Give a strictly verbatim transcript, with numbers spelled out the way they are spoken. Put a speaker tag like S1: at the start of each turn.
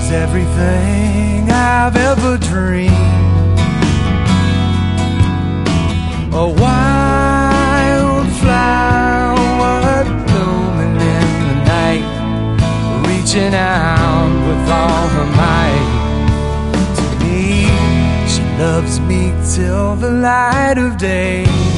S1: everything I've ever dreamed. A wildflower blooming in the night, reaching out with all her might. To me, she loves me till the light of day.